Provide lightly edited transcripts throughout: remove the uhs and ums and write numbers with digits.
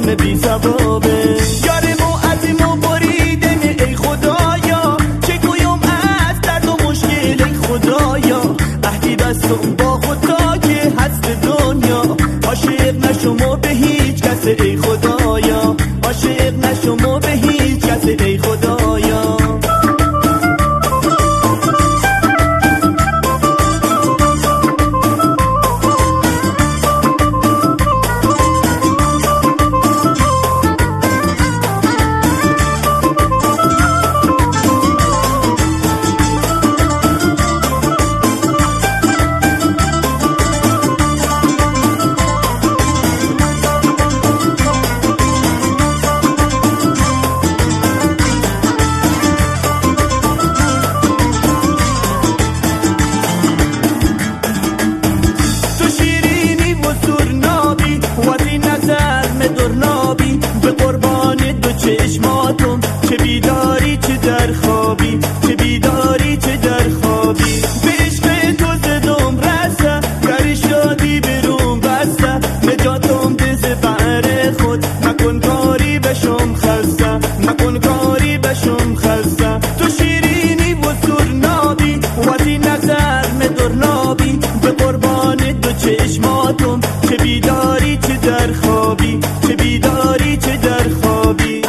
بی ثوابه. یارمو از ما بریدن ای خدایا، چه گویم از درد و مشکل ای خدایا. عهدی بستم با خدا که هست دنیا، عاشق نشم به هیچ کس ای خدایا، عاشق نشم به هیچ کس ای خدایا. به قربان دو چشماتم، چه بیداری چه در خوابی، چه بیداری چه در خوابی. به عشق تو زدم رسه، در شادی برون بسته. نجاتم دز بر خود، نکن کاری بشم خسته، نکن کاری بشم خسته. تو شیرینی و سرنابی وقتی نظر مدرنابی. به قربان دو چشماتم، چه بیداری چه در خوابی، چه بیداری چه در خوابی.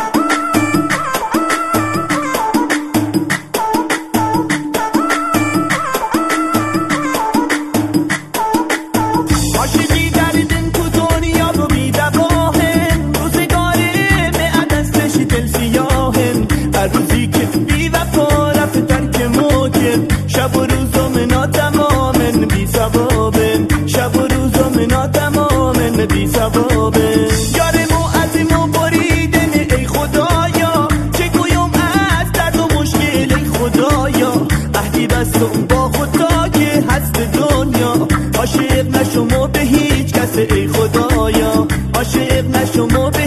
عاشقی دردن تو دنیا رو بی دواهن، روزگاره به دستش دل سیاهن. هر روزی که بی وفا رفت ترک موکن، شب و روزم ناتمامن بی ثوابن، شب و روزم ناتمامن بی ثوابن. یارمو از ما بریدن ای خدایا، چه گویم از درد و مشکل ای خدایا. عهدی بستم با خدا که هست دنیا، عاشق نشم به هیچ کس ای خدایا، عاشق نشم